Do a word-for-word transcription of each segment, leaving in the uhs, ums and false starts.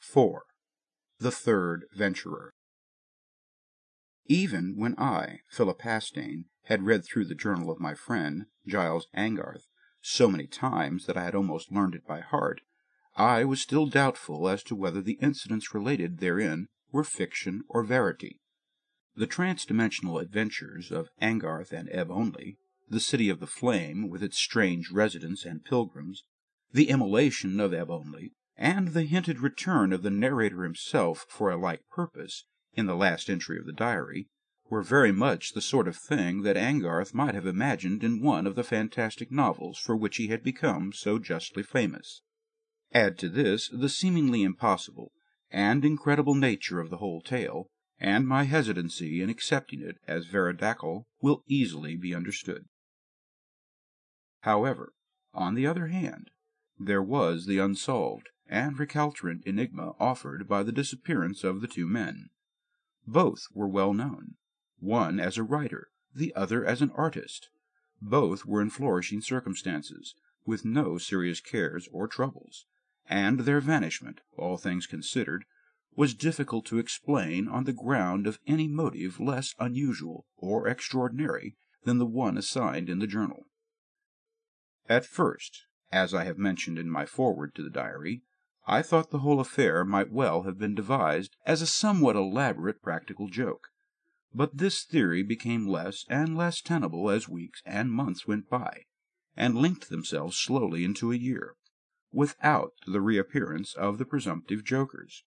four. The Third Venturer. Even when I, Philip Hastane, had read through the journal of my friend, Giles Angarth, so many times that I had almost learned it by heart, I was still doubtful as to whether the incidents related therein were fiction or verity. The trans-dimensional adventures of Angarth and Ebb Only, the City of the Flame with its strange residents and pilgrims, the immolation of Ebb Only, and the hinted return of the narrator himself for a like purpose, in the last entry of the diary, were very much the sort of thing that Angarth might have imagined in one of the fantastic novels for which he had become so justly famous. Add to this the seemingly impossible and incredible nature of the whole tale, and my hesitancy in accepting it as veridical will easily be understood. However, on the other hand, there was the unsolved and recalcitrant enigma offered by the disappearance of the two men. Both were well known, one as a writer, the other as an artist. Both were in flourishing circumstances, with no serious cares or troubles, and their vanishment, all things considered, was difficult to explain on the ground of any motive less unusual or extraordinary than the one assigned in the journal. At first, as I have mentioned in my foreword to the diary, I thought the whole affair might well have been devised as a somewhat elaborate practical joke, but this theory became less and less tenable as weeks and months went by, and linked themselves slowly into a year, without the reappearance of the presumptive jokers.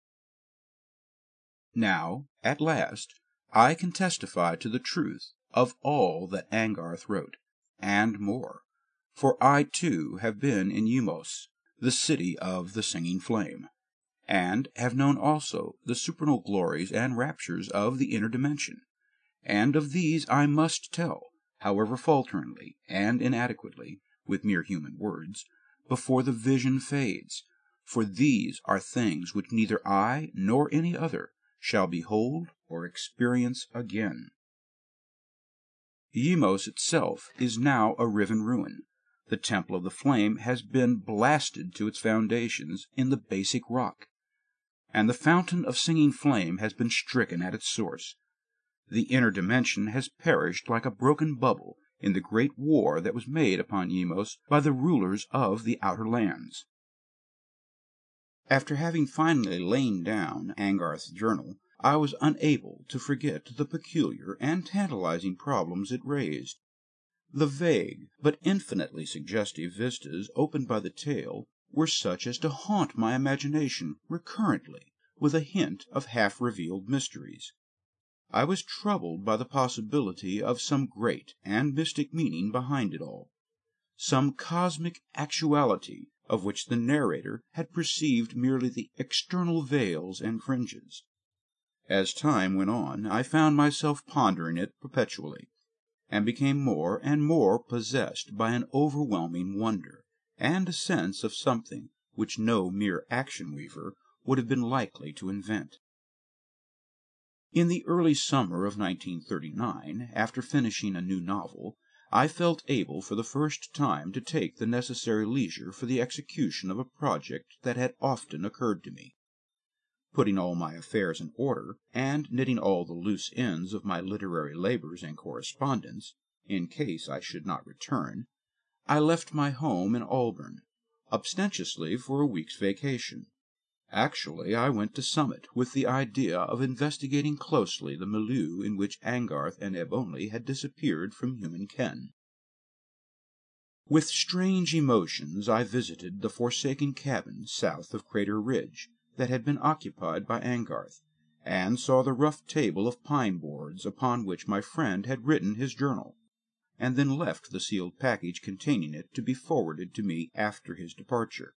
Now, at last, I can testify to the truth of all that Angarth wrote, and more, for I too have been in Eumos, the city of the singing flame, and have known also the supernal glories and raptures of the inner dimension, and of these I must tell, however falteringly and inadequately, with mere human words, before the vision fades, for these are things which neither I nor any other shall behold or experience again. Eumos itself is now a riven ruin. The Temple of the Flame has been blasted to its foundations in the basic rock, and the Fountain of Singing Flame has been stricken at its source. The inner dimension has perished like a broken bubble in the great war that was made upon Eumos by the rulers of the outer lands. After having finally lain down Angarth's journal, I was unable to forget the peculiar and tantalizing problems it raised. The vague but infinitely suggestive vistas opened by the tale were such as to haunt my imagination recurrently with a hint of half-revealed mysteries. I was troubled by the possibility of some great and mystic meaning behind it all, some cosmic actuality of which the narrator had perceived merely the external veils and fringes. As time went on, I found myself pondering it perpetually, and became more and more possessed by an overwhelming wonder, and a sense of something which no mere action-weaver would have been likely to invent. In the early summer of nineteen thirty-nine, after finishing a new novel, I felt able for the first time to take the necessary leisure for the execution of a project that had often occurred to me. Putting all my affairs in order, and knitting all the loose ends of my literary labors and correspondence, in case I should not return, I left my home in Alburn, ostentatiously for a week's vacation. Actually, I went to Summit with the idea of investigating closely the milieu in which Angarth and Ebb Only had disappeared from human ken. With strange emotions I visited the forsaken cabin south of Crater Ridge that had been occupied by Angarth, and saw the rough table of pine boards upon which my friend had written his journal, and then left the sealed package containing it to be forwarded to me after his departure.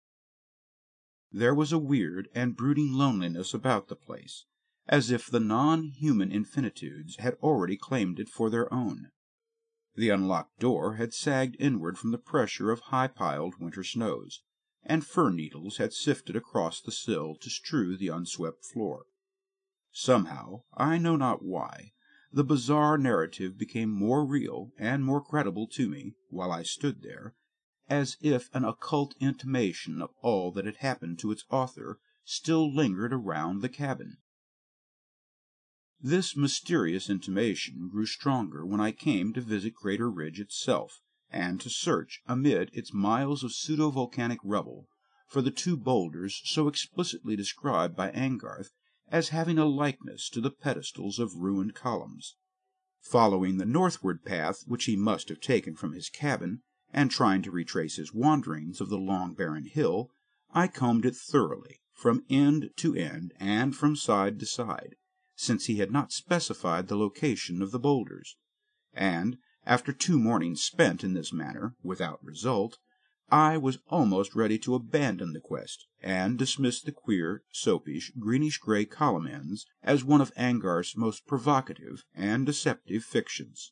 There was a weird and brooding loneliness about the place, as if the non-human infinitudes had already claimed it for their own. The unlocked door had sagged inward from the pressure of high-piled winter snows, and fir-needles had sifted across the sill to strew the unswept floor. Somehow, I know not why, the bizarre narrative became more real and more credible to me while I stood there, as if an occult intimation of all that had happened to its author still lingered around the cabin. This mysterious intimation grew stronger when I came to visit Crater Ridge itself, and to search, amid its miles of pseudo-volcanic rubble, for the two boulders so explicitly described by Angarth as having a likeness to the pedestals of ruined columns. Following the northward path which he must have taken from his cabin, and trying to retrace his wanderings of the long barren hill, I combed it thoroughly, from end to end and from side to side, since he had not specified the location of the boulders, and, after two mornings spent in this manner, without result, I was almost ready to abandon the quest, and dismiss the queer, soapish, greenish-gray column ends as one of Angarth's most provocative and deceptive fictions.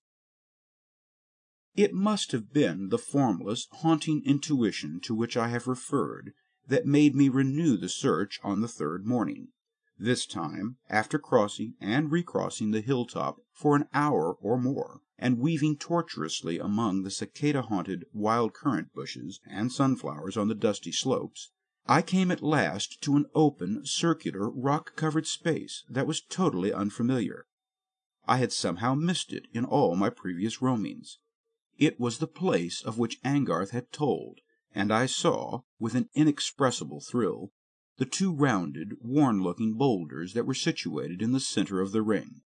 It must have been the formless, haunting intuition to which I have referred that made me renew the search on the third morning, this time after crossing and recrossing the hilltop for an hour or more, and weaving tortuously among the cicada-haunted wild currant bushes and sunflowers on the dusty slopes, I came at last to an open, circular, rock-covered space that was totally unfamiliar. I had somehow missed it in all my previous roamings. It was the place of which Angarth had told, and I saw, with an inexpressible thrill, the two rounded, worn-looking boulders that were situated in the center of the ring.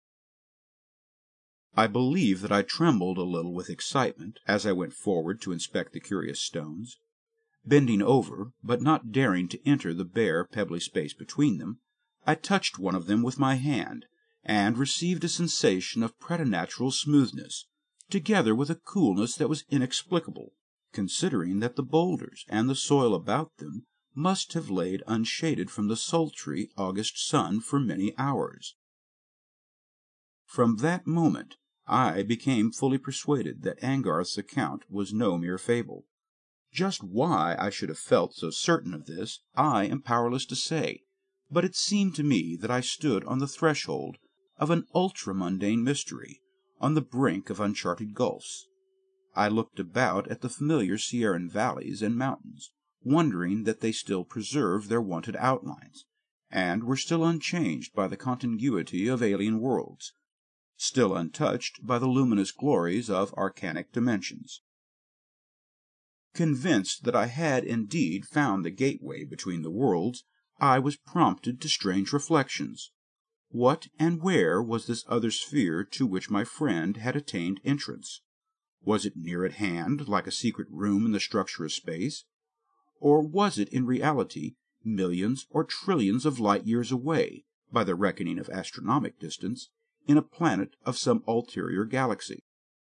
I believe that I trembled a little with excitement as I went forward to inspect the curious stones. Bending over, but not daring to enter the bare, pebbly space between them, I touched one of them with my hand, and received a sensation of preternatural smoothness, together with a coolness that was inexplicable, considering that the boulders and the soil about them must have laid unshaded from the sultry August sun for many hours. From that moment I became fully persuaded that Angarth's account was no mere fable. Just why I should have felt so certain of this I am powerless to say, but it seemed to me that I stood on the threshold of an ultra-mundane mystery, on the brink of uncharted gulfs. I looked about at the familiar Sierran valleys and mountains, wondering that they still preserved their wonted outlines, and were still unchanged by the contiguity of alien worlds, still untouched by the luminous glories of arcanic dimensions. Convinced that I had indeed found the gateway between the worlds, I was prompted to strange reflections. What and where was this other sphere to which my friend had attained entrance? Was it near at hand, like a secret room in the structure of space? Or was it in reality millions or trillions of light-years away, by the reckoning of astronomic distance, in a planet of some ulterior galaxy?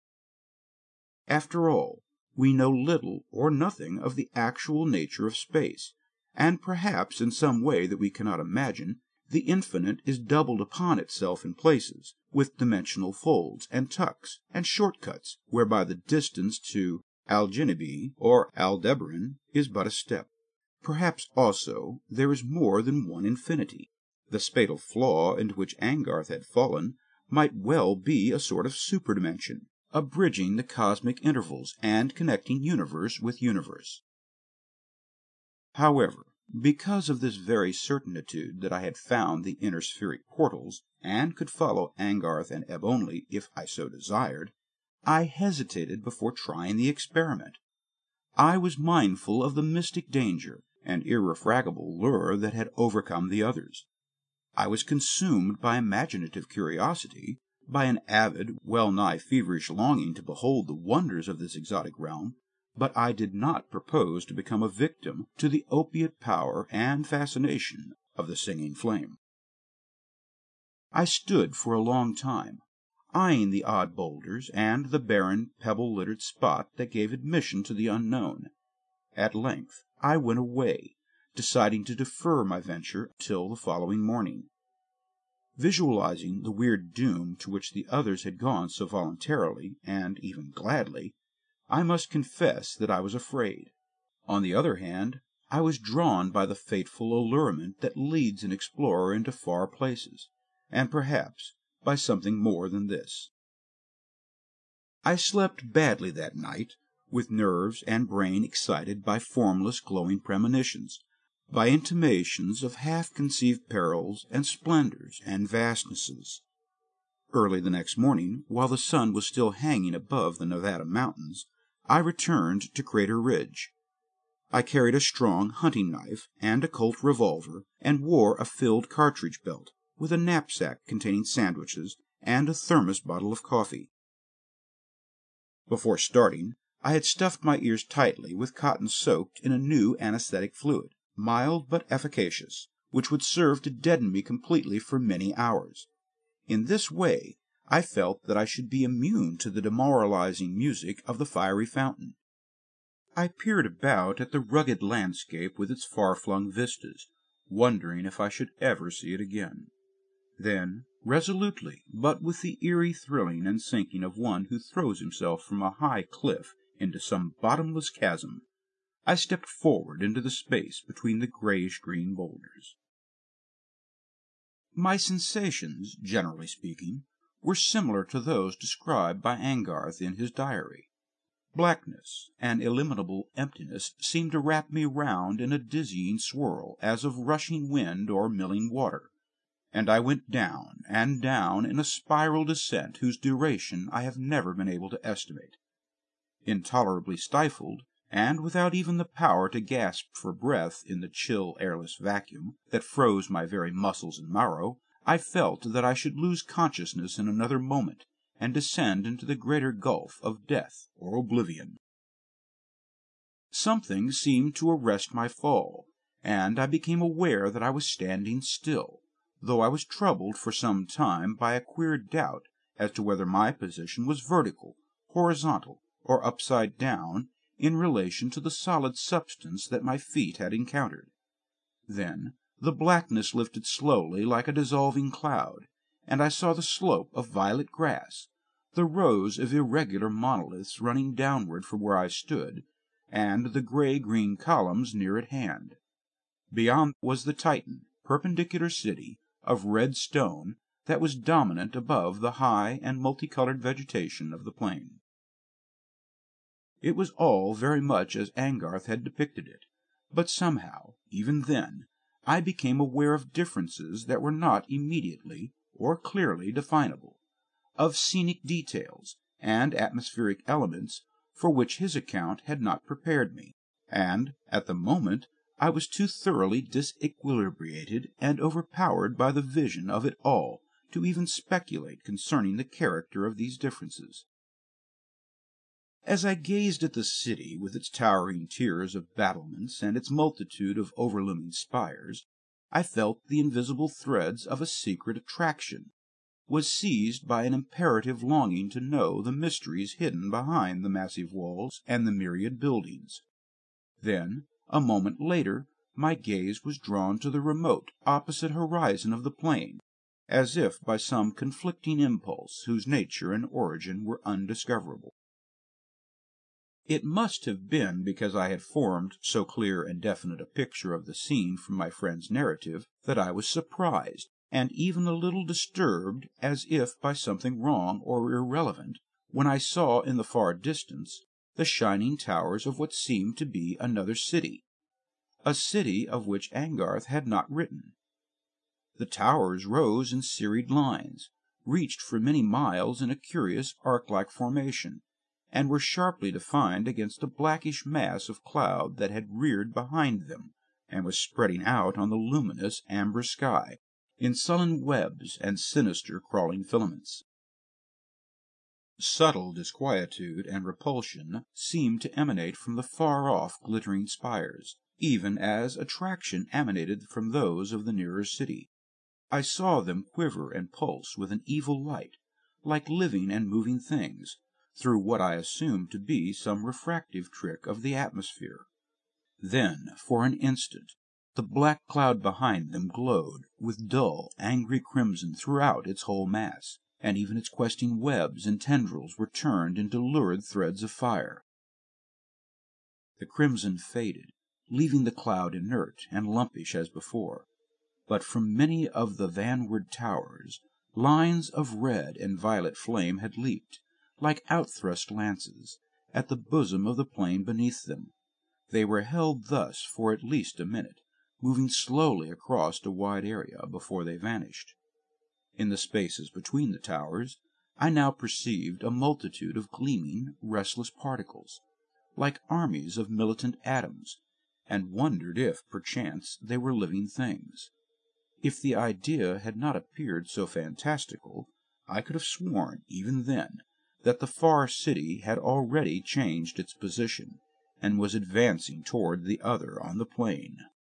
After all, we know little or nothing of the actual nature of space, and perhaps in some way that we cannot imagine, the infinite is doubled upon itself in places, with dimensional folds and tucks and shortcuts, whereby the distance to Alginibe or Aldebaran is but a step. Perhaps also there is more than one infinity. The fatal flaw into which Angarth had fallen might well be a sort of superdimension, abridging the cosmic intervals and connecting universe with universe. However, because of this very certitude that I had found the interspheric portals, and could follow Angarth and Ebb Only if I so desired, I hesitated before trying the experiment. I was mindful of the mystic danger and irrefragable lure that had overcome the others. I was consumed by imaginative curiosity, by an avid, well-nigh feverish longing to behold the wonders of this exotic realm, but I did not propose to become a victim to the opiate power and fascination of the singing flame. I stood for a long time, eyeing the odd boulders and the barren, pebble-littered spot that gave admission to the unknown. At length I went away, deciding to defer my venture till the following morning. Visualizing the weird doom to which the others had gone so voluntarily, and even gladly, I must confess that I was afraid. On the other hand, I was drawn by the fateful allurement that leads an explorer into far places, and perhaps by something more than this. I slept badly that night, with nerves and brain excited by formless, glowing premonitions, by intimations of half-conceived perils and splendors and vastnesses. Early the next morning, while the sun was still hanging above the Nevada mountains, I returned to Crater Ridge. I carried a strong hunting knife and a Colt revolver, and wore a filled cartridge belt, with a knapsack containing sandwiches and a thermos bottle of coffee. Before starting, I had stuffed my ears tightly with cotton soaked in a new anesthetic fluid, mild but efficacious, which would serve to deaden me completely for many hours. In this way, I felt that I should be immune to the demoralizing music of the fiery fountain. I peered about at the rugged landscape with its far-flung vistas, wondering if I should ever see it again. Then, resolutely, but with the eerie thrilling and sinking of one who throws himself from a high cliff into some bottomless chasm, I stepped forward into the space between the grayish-green boulders. My sensations, generally speaking, were similar to those described by Angarth in his diary. Blackness and illimitable emptiness seemed to wrap me round in a dizzying swirl as of rushing wind or milling water, and I went down and down in a spiral descent whose duration I have never been able to estimate. Intolerably stifled, and without even the power to gasp for breath in the chill, airless vacuum that froze my very muscles and marrow, I felt that I should lose consciousness in another moment, and descend into the greater gulf of death or oblivion. Something seemed to arrest my fall, and I became aware that I was standing still, though I was troubled for some time by a queer doubt as to whether my position was vertical, horizontal, or upside down in relation to the solid substance that my feet had encountered. Then the blackness lifted slowly like a dissolving cloud, and I saw the slope of violet grass, the rows of irregular monoliths running downward from where I stood, and the gray-green columns near at hand. Beyond was the Titan, perpendicular city of red stone that was dominant above the high and multicolored vegetation of the plain. It was all very much as Angarth had depicted it, but somehow, even then, I became aware of differences that were not immediately or clearly definable, of scenic details and atmospheric elements for which his account had not prepared me, and, at the moment, I was too thoroughly disequilibrated and overpowered by the vision of it all to even speculate concerning the character of these differences. As I gazed at the city with its towering tiers of battlements and its multitude of overlooming spires, I felt the invisible threads of a secret attraction, was seized by an imperative longing to know the mysteries hidden behind the massive walls and the myriad buildings. Then, a moment later, my gaze was drawn to the remote, opposite horizon of the plain, as if by some conflicting impulse whose nature and origin were undiscoverable. It must have been because I had formed so clear and definite a picture of the scene from my friend's narrative that I was surprised, and even a little disturbed, as if by something wrong or irrelevant, when I saw in the far distance the shining towers of what seemed to be another city, a city of which Angarth had not written. The towers rose in serried lines, reached for many miles in a curious arc-like formation, and were sharply defined against a blackish mass of cloud that had reared behind them, and was spreading out on the luminous amber sky, in sullen webs and sinister crawling filaments. Subtle disquietude and repulsion seemed to emanate from the far-off glittering spires, even as attraction emanated from those of the nearer city. I saw them quiver and pulse with an evil light, like living and moving things, through what I assumed to be some refractive trick of the atmosphere. Then, for an instant, the black cloud behind them glowed with dull, angry crimson throughout its whole mass, and even its questing webs and tendrils were turned into lurid threads of fire. The crimson faded, leaving the cloud inert and lumpish as before, but from many of the vanward towers lines of red and violet flame had leaped, like outthrust lances, at the bosom of the plain beneath them. They were held thus for at least a minute, moving slowly across a wide area before they vanished. In the spaces between the towers, I now perceived a multitude of gleaming, restless particles, like armies of militant atoms, and wondered if, perchance, they were living things. If the idea had not appeared so fantastical, I could have sworn, even then, that the far city had already changed its position, and was advancing toward the other on the plain.